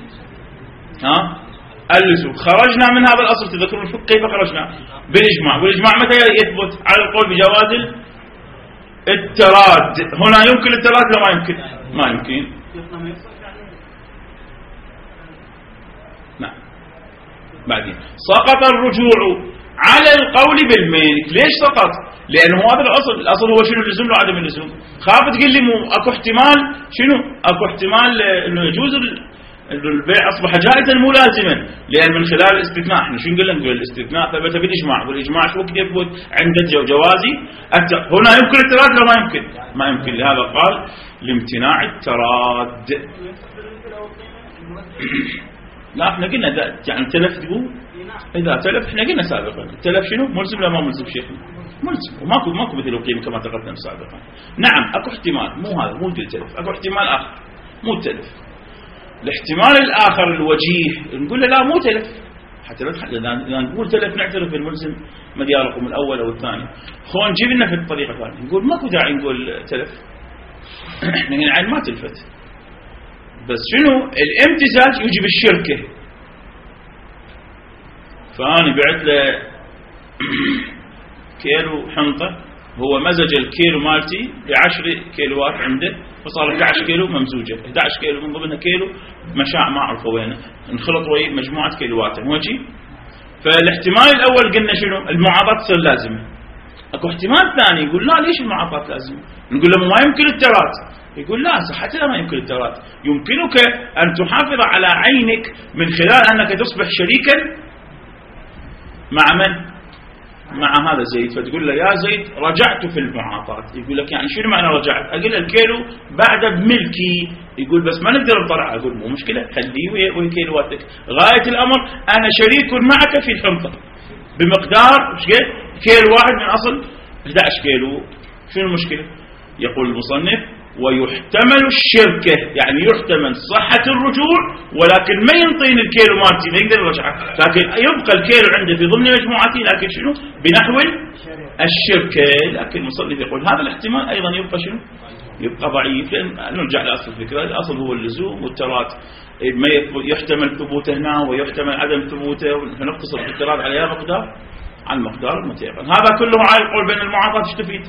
اللزوم. خرجنا من هذا الأصل، تذكرون كيف خرجنا؟ بالإجماع. والإجماع متى يثبت؟ على القول بجواز التراد. هنا يمكن التراد لو ما يمكن؟ ما يمكن. نعم. بعدين سقط الرجوع على القول بالملك. ليش سقط؟ لأنه هذا الأصل هو شنو؟ اللزوم لو عدم اللزوم. خاف تقول لي اكو احتمال شنو؟ اكو احتمال انه يجوز البيع أصبح جائزا مو لازما، لأن من خلال الاستثناء. احنا شو نقول؟ نقول الاستثناء ثبت بالإجماع، والإجماع شو وقت يثبت؟ عند جوازي. هنا يمكن التراد لو ما يمكن؟ ما يمكن. لهذا قال لامتناع التراد. لا احنا قلنا يعني تلف تقول إذا تلف، احنا قلنا سابقا التلف شنو؟ ملزم ولا ما ملزم شيخنا؟ ملزم، وماكو مثل القيمة كما تقدم سابقا. نعم اكو احتمال، مو هذا، مو التلف، اكو احتمال آخر مو التلف. الاحتمال الآخر الوجيه نقول له لا مو تلف، حتى لا نقول تلف نعترف بالملزم مدياركم الأول أو الثاني. خو نجيب لنا في الطريقة الثانية نقول ماكو داعي نقول تلف، احنا هنا العين ما تلفت، بس شنو الامتزاج يجي بالشركة. فأنا بعت له كيلو حنطة، هو مزج الكيلو مالتي ب10 كيلوات عنده، فصار 11 كيلو ممزوجة، 11 كيلو من ضمنها كيلو مشاع ما أعرفه وينه، انخلط ويا مجموعة كيلوات. هو شيء. فالاحتمال الأول قلنا شنو؟ المعاطاة تصير لازمة. اكو احتمال ثاني يقول لا ليش المعاطاة لازمة؟ نقول له ما يمكن التراد. يقول لا صحتها ما يمكن التراد، يمكنك أن تحافظ على عينك من خلال أنك تصبح شريكا مع من؟ مع هذا زيد. فتقول له يا زيد رجعت في المعاطاة. يقول لك يعني شنو معنى رجعت؟ أقول الكيلو بعد بملكي. يقول بس ما نقدر نطلع. أقول مو مشكلة، خليه ويا كيلواتك. غاية الأمر أنا شريك معك في الحنطة بمقدار كيلو واحد من أصل 11 كيلو. شنو المشكلة؟ يقول المصنف ويحتمل الشركة، يعني يحتمل صحة الرجوع، ولكن ما ينطيني الكيلو مالتي، ما يقدر يرجعه، لكن يبقى الكيلو عنده في ضمن مجموعتي، لكن شنو؟ بنحو الشركة. لكن المصنف يقول هذا الاحتمال أيضا يبقى شنو؟ يبقى ضعيف، لأن نرجع لأصل الفكرة. الأصل هو اللزوم والتراد، ما يحتمل ثبوته هنا ويحتمل عدم ثبوته، ونقتصر التراد على مقدار عن مقدار المتيقن. هذا كله على القول بين المعاطاة ايش تفيد؟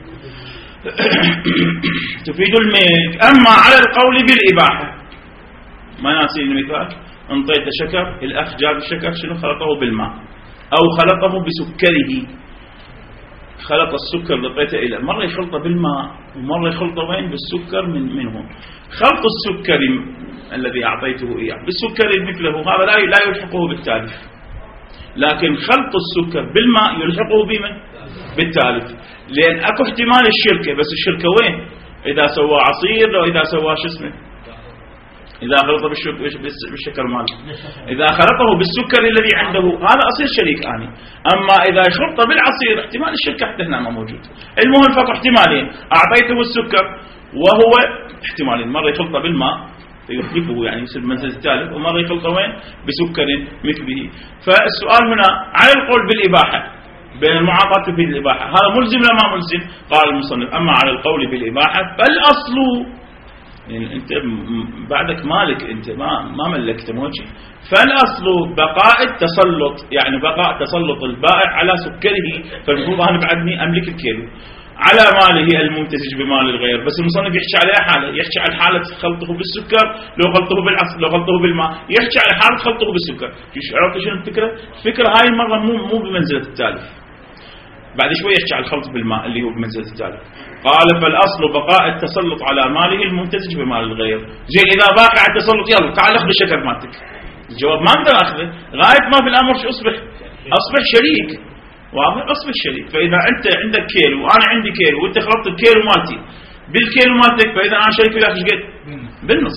تفيد الملك. أما على القول بالإباحة، ما ناسي المثال، انطيت شكر، الأخ جاب الشكر شنو؟ خلطه بالماء أو خلطه بسكره. خلط السكر لقيته إلى مرة يخلطه بالماء ومرة يخلطه وين؟ بالسكر منه. خلط السكر الذي أعطيته إياه بالسكر مثله هذا لا يلحقه بالتالف، لكن خلط السكر بالماء يلحقه بمن؟ بالتالف، لأن أكو احتمال الشركة. بس الشركة وين؟ إذا سوى عصير أو إذا سوى شو اسمه إذا خلط بالشكر ماله، إذا خلطه بالسكر الذي عنده هذا أصير شريك آني. أما إذا خلط بالعصير احتمال الشركة حتى هنا ما موجود. المهم فقط احتمالين، أعطيته السكر وهو احتمالين، مرة يخلطه بالماء فيخلفه يعني يصير المنزل الثالث، ومرة يخلطه وين بسكر مثله. فالسؤال هنا على القول بالإباحة بين المعاطاة تفيد الإباحة، هذا ملزم ولا ما ملزم؟ قال المصنف أما على القول بالإباحة فالأصل، يعني أنت بعدك مالك، أنت ما ملكت موجه، فالأصل بقاء التسلط، يعني بقاء تسلط البائع على سكره، فالمفروض أنا بعدني أملك الكيلو على ماله الممتزج بمال الغير. بس المصنف يحكي على حالة، يحكي على حالة خلطه بالسكر، لو خلطه بالعسل، لو خلطه بالماء، يحكي على حالة خلطه بالسكر. عرفت شنو الفكرة؟ الفكرة هاي المرة مو بمنزلة التالف، بعد شوي يحكي على الخلط بالماء اللي هو بمنزلة التالف. قال فالأصل بقاء التسلط على ماله الممتزج بمال الغير. زين إذا باقي على التسلط يلا تعال أخذ الشكر مالتك، الجواب ما أقدر أخذه غاية ما في الأمر شو أصبح شريك، واضح؟ أصبح شريك. فإذا أنت عندك كيلو وأنا عندي كيلو وأنت خلطت الكيلو مالتي بالكيلو مالتك، فإذا أنا شريك وياك ايش قد؟ بالنص.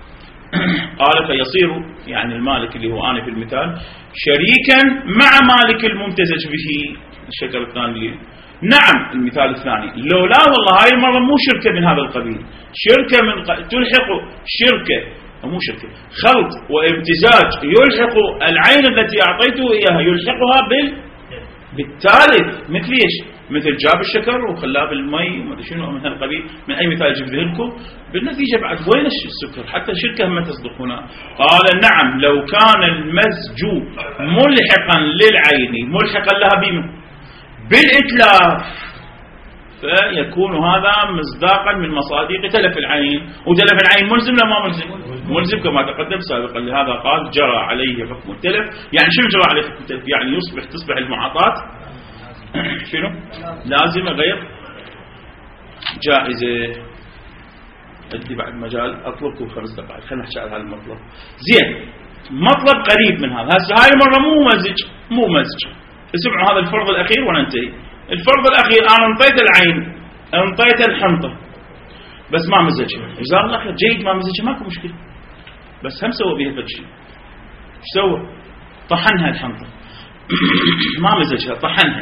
قال فيصير يعني المالك اللي هو أنا في المثال شريكا مع مالك الممتزج به الشكل الثاني. نعم المثال الثاني لو لا والله هاي المرة مو شركة من هذا القبيل، شركة من تلحق شركة مو شركة خلط وامتزاج يلحق العين التي أعطيته إياها يلحقها بالثالث، مثل ايش؟ مثل جاب الشكر وخلاه بالمي وما ادري شنو من هالقبيل، من اي مثال جبت لكم. بالنتيجه بعد وين السكر؟ حتى الشركه ما تصدق هنا. قال نعم لو كان المزج ملحقا للعين ملحقا لها بالاتلاف فيكون هذا مصداقا من مصادق تلف العين، وتلف العين ملزم لا ما ملزم؟ ملزم كما تقدم سابقا. لهذا قال جرى عليه حكم التلف. يعني شنو جرى عليه حكم التلف؟ يعني تصبح المعاطاة شنو؟ لازمة غير جائزة. أدي بعد مجال أطلبكم 5 دقائق خلينا نحكي على هذا المطلب. زين مطلب قريب من هذا. هسه هاي المرة مو مزج. اسمعوا هذا الفرض الأخير وننتهي. الفرض الأخير أنا انطيت العين، انطيت الحنطة، بس ما مزجها. جزاه الله خير، جيد ما مزجها ماكو مشكلة، بس هم سوى بها فد شيء. ايش سوى؟ طحنها الحنطة ما مزجها، طحنها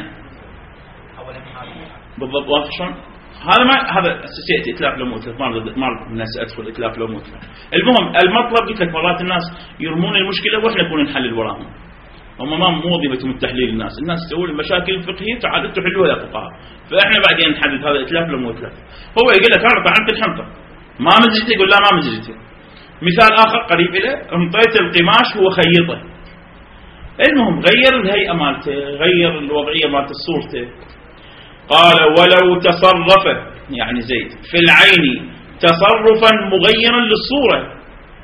بالضبط. واضح شلون؟ هذا سيأتي إتلاف لو مو إتلاف، ما الناس أدخل إتلاف لو مو إتلاف. المهم المطلب قلت لك مرات الناس يرمون المشكلة وإحنا نكون نحلل وراهم. هم ما مو وظيفتهم التحليل، الناس يسوون المشاكل الفقهية تعالوا تحلوها يا فقهاء، فإحنا بعدين نحدد هذا إتلاف لو مو إتلاف. هو يقول لك أنا طحنت الحنطة ما مزجته، يقول لا ما مزجته. مثال آخر قريب له انطيت القماش هو خيطه، المهم غير الهيئة مالته، غير الوضعية مالته صورته. قال ولو تصرف يعني زيد في العين تصرفا مغيرا للصورة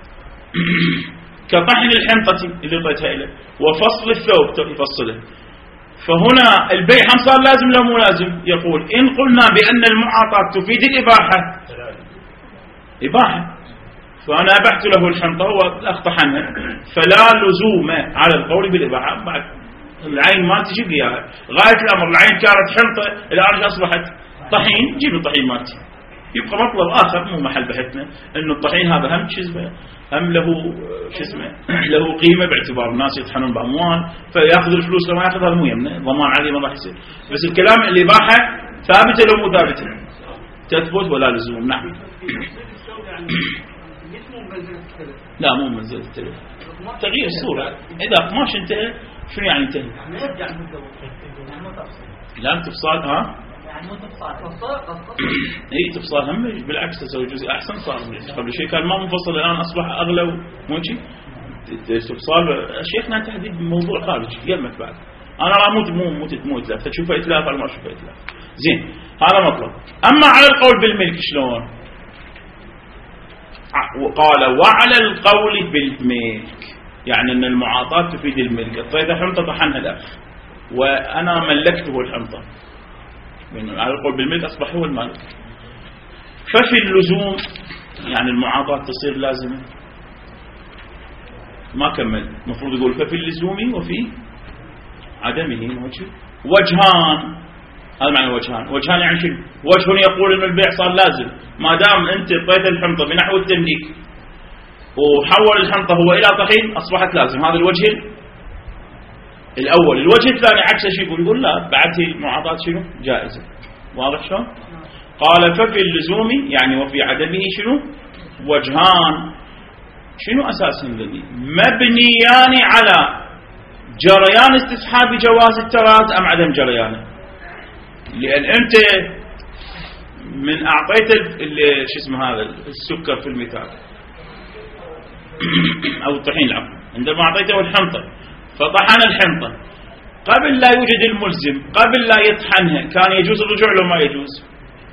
كطحن الحنطة اللي طيتها له وفصل الثوب يفصله، فهنا البيع هم صار لازم لا مو لازم؟ يقول إن قلنا بأن المعاطاة تفيد الإباحة إباحة، فأنا أبحت له الحنطة وأقطحنها، فلا لزوم على القول بالإباحة. بعد العين ما تجيب لي إياها غاية الأمر، العين كانت حنطة الآن أصبحت طحين، جيب الطحين مالتي. يبقى مطلب آخر مو محل بحثنا إنه الطحين هذا هم شزمه هم له له قيمة باعتبار الناس يطحنون بأموال فيأخذ الفلوس لما يأخذ هذا مو يمنه، ضمان عليه ما راح يصير. بس الكلام الإباحة ثابتة لو مو ثابتة؟ تثبت ولا لزوم. نعم لا مو منزل التلف، تغيير الصورة. إذا قماش انتهى شنو يعني انتهى؟ لا تفصال يعني مو تفصال اي تفصال هم بالعكس تسوي جزء احسن. صار قبل شيء كان ما منفصل الان اصبح اغلى مو شيء تفصال. شيخنا تحديد موضوع خارجي يمك بعد انا لا مو اتلاف تشوفه اتلاف ولا ما تشوفه اتلاف. زين هذا مطلب. اما على القول بالملك شلون؟ وقال وعلى القول بالملك يعني ان المعاطاة تفيد الملك. الطيدة حنطة طحنها الاخ وانا ملكته الحنطة، على القول بالملك أصبح هو المالك. ففي اللزوم يعني المعاطاة تصير لازمة. ما كمل، المفروض يقول ففي اللزوم وفي عدمه وجهان. هذا معنى وجهان يعني شنو؟ وجه يقول إنه البيع صار لازم ما دام أنت طيت الحنطة بنحو التمليك، وحول الحنطة هو إلى طحين أصبحت لازم. هذا الوجه الأول. الوجه الثاني عكسه شو يقول لا بعد المعاطاة شنو جائزة. واضح شلون؟ قال ففي اللزوم يعني وفي عدمه شنو وجهان. شنو أساس الذي مبنيان على جريان استصحاب جواز التراد أم عدم جريانه. لأن أنت من أعطيت شو اسمه هذا السكر في المثال أو الطحين العفو، عندما أعطيته الحنطة فطحن الحنطة قبل لا يوجد الملزم، قبل لا يطحنها كان يجوز الرجوع لو ما يجوز؟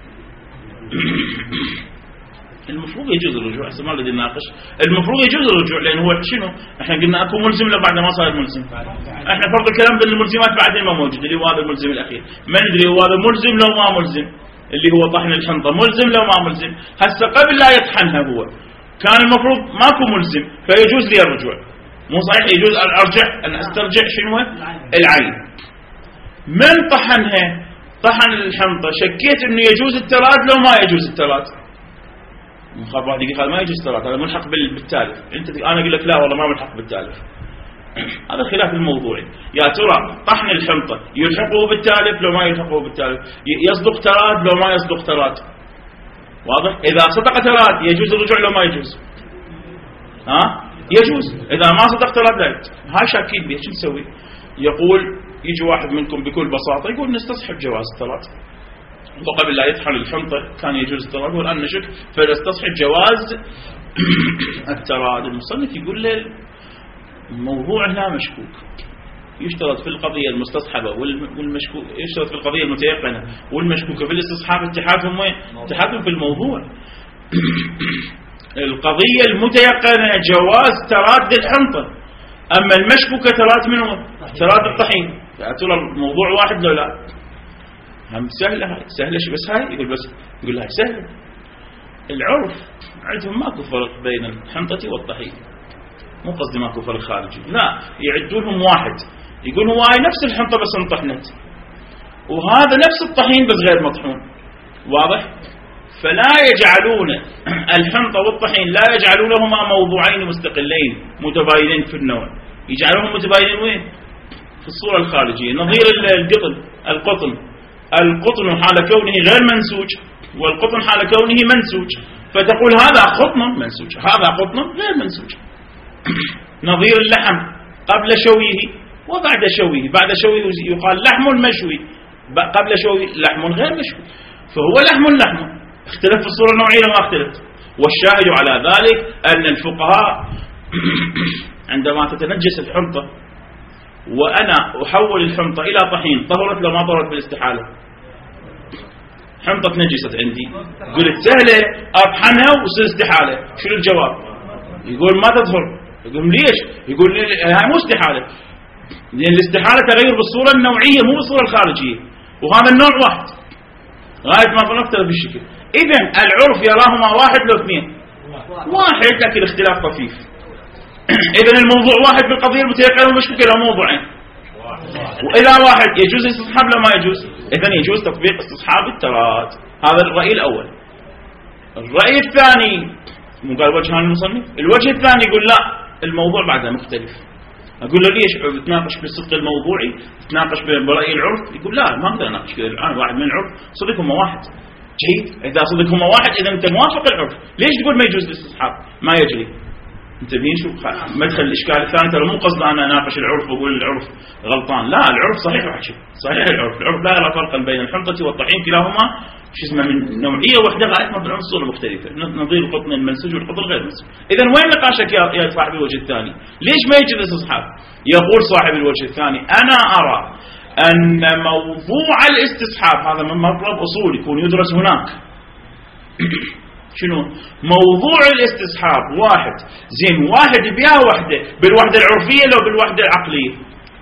المفروض يجوز الرجوع. هسه ما بدي نناقش. المفروض يجوز الرجوع لأن هو شنو احنا قلنا اكو ملزم لو بعد ما صار ملزم. احنا فرض الكلام بين الملزمات بعدين ما موجود اللي هو هذا الملزم الأخير. ما ندري هو هذا ملزم لو ما ملزم اللي هو طحن الحنطة ملزم لو ما ملزم. هسه قبل لا يطحنها هو كان المفروض ماكو ملزم فيجوز لي الرجوع. مو صحيح يجوز أن أرجع أن أسترجع شنو العين. من طحنها طحن الحنطة شكيت أنه يجوز التراد لو ما يجوز التراد. مخاف واحد يقول ما يجوز التراد هذا ملحق بالتالف. أنا أقول لك لا والله ما ملحق بالتالف. هذا خلاف الموضوعي. يا ترى طحن الحنطة يلحقه بالتالف لو ما يلحقه بالتالف، يصدق تراد لو ما يصدق تراد. واضح؟ إذا صدق تراد يجوز الرجوع لو ما يجوز؟ يجوز. إذا ما صدق تراد لا يجوز. هاي شاكين بيه. شو نسوي؟ يقول يجي واحد منكم بكل بساطة يقول نستصحب جواز التراد وقبل لا يطحن الحنطة كان يجوز التراد والآن نشك فنستصحب جواز التراد. المصنف يقول له الموضوع هنا مشكوك. يشترط في القضية المستصحبة والمشكوك، يشترط في القضية المتيقنة والمشكوكة في الاستصحاب اتحادهم وين؟ اتحادهم في الموضوع. القضية المتيقنة جواز تراد الحنطة، أما المشكوكة تراد منه تراد الطحين. فأتولى الموضوع واحد لو لا هم سهلة. هاي سهلة شو بس هاي يقول بس يقول هاي سهلة. العرف عندهم ماكو فرق بين الحنطة والطحين. مو قصدي ماكو فرق خارجي لا يعدوا لهم واحد يقول هو هاي نفس الحنطة بس انطحنت وهذا نفس الطحين بس غير مطحون. واضح؟ فلا يجعلون الحنطة والطحين لا يجعلونهما موضوعين مستقلين متباينين في النوع. يجعلهم متباينين وين؟ في الصورة الخارجية. نظير القطن حال كونه غير منسوج والقطن حال كونه منسوج فتقول هذا قطن منسوج هذا قطن غير منسوج. نظير اللحم قبل شويه وبعد شويه. بعد شويه يقال لحم مشوي قبل شويه لحم غير مشوي. فهو لحم اختلف في الصورة النوعية ما اختلف. والشاهد على ذلك أن الفقهاء عندما تتنجس الحنطة وأنا أحول الحنطة إلى طحين طهرت لو ما طهرت بالاستحالة. حنطة نجست عندي قلت سهلة أطحنها وصير استحالة. شنو الجواب؟ يقول ما تطهر. يقول ليش؟ يقول هاي مو استحالة لأن الاستحالة تغير بالصورة النوعية مو بالصورة الخارجية وهذا النوع واحد غاية ما بنختلف بالشكل. إذن العرف يراهما واحد لو اثنين واحد لكن اختلاف طفيف. إذن الموضوع واحد بالقضية المتيقنة والمشكوكة له موضوعين. وإذا واحد يجوز استصحاب لو ما يجوز إذن يجوز تطبيق استصحاب التراد. هذا الرأي الأول. الرأي الثاني مو قال وجهان المصنف. الوجه الثاني يقول لا الموضوع بعدها مختلف. أقول له ليش تناقش بالصدق الموضوعي تناقش برأي العرف؟ يقول لا ما أقدر أناقش كذا الآن واحد من العرف صدقهم واحد. جيد. إذا صدقهم واحد إذا أنت موافق العرف ليش تقول ما يجوز الاستصحاب ما يجري؟ انتبهين شو مدخل الإشكال الثاني. ترى مو قصد أنا أناقش العرف وأقول العرف غلطان لا العرف صحيح وحشي صحيح. العرف لا يرى فرقا بين الحنطة والطحين كلاهما شو اسمه من نوعية واحدة غاية ما بالعنصر مختلفة. نظير القطن المنسوج والقطن غير منسوج. إذا وين نقاشك يا صاحب الوجه الثاني؟ ليش ما يجوز الاستصحاب؟ يقول صاحب الوجه الثاني أنا أرى أن موضوع الاستصحاب هذا من مطلب أصول يكون يدرس هناك. شنو موضوع الاستصحاب؟ واحد زين واحد بيها وحدة بالوحدة العرفية لو بالوحدة العقلية.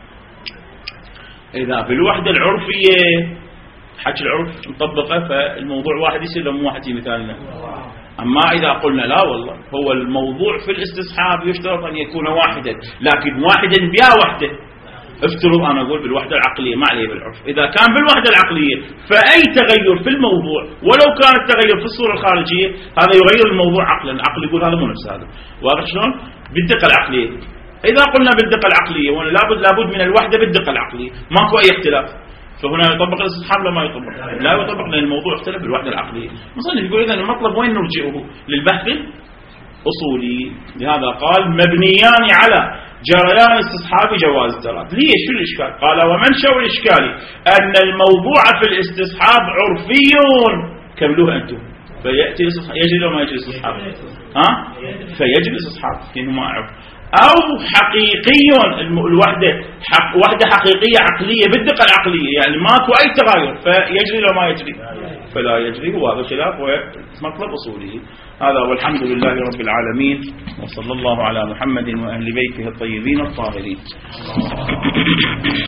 إذا بالوحدة العرفية حكي العرف مطبقة فالموضوع واحد يصير لو مو واحد في مثالنا. أما إذا قلنا لا والله هو الموضوع في الاستصحاب يشترط أن يكون واحدا لكن واحدا بيا وحده افترض أنا أقول بالوحدة العقلية ما عليه بالعرف، إذا كان بالوحدة العقلية فأي تغير في الموضوع ولو كان التغير في الصورة الخارجية هذا يغير الموضوع عقلا. العقل يقول هذا مو نفس هذا. واضح شلون؟ بالدقة العقلية. إذا قلنا بالدقة العقلية وأنا لابد من الوحدة بالدقة العقلية ماكو أي اختلاف، فهنا يطبق الاستصحاب ولا ما يطبق؟ لا يطبق لأن الموضوع اختلف بالوحدة العقلية. مصنف يقول إذا المطلب وين نرجعه؟ للبحث الأصولي. لهذا قال مبنيان على جريان استصحاب جواز التراضي. ليش؟ شو الإشكال؟ قال ومنشأ الإشكال أن الموضوع في الاستصحاب عرفي. كملوه أنتم. فيأتي يجري لو ما يجري استصحاب فيجري استصحاب كأنه ما أعرف. أو حقيقي الوحدة وحدة حقيقية عقلية بالدقة العقلية يعني ماكو أي تغير فيجري لو ما يجري فلا يجري. وهذا خلاف ومطلب أصولي. هذا والحمد لله رب العالمين وصلى الله على محمد وأهل بيته الطيبين الطاهرين.